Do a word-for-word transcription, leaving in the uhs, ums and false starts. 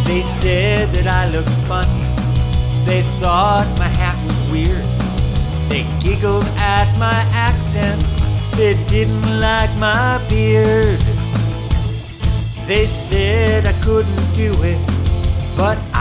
They said that I looked funny. They thought my hat was weird. They giggled at my accent. They didn't like my beard. They said I couldn't do it, but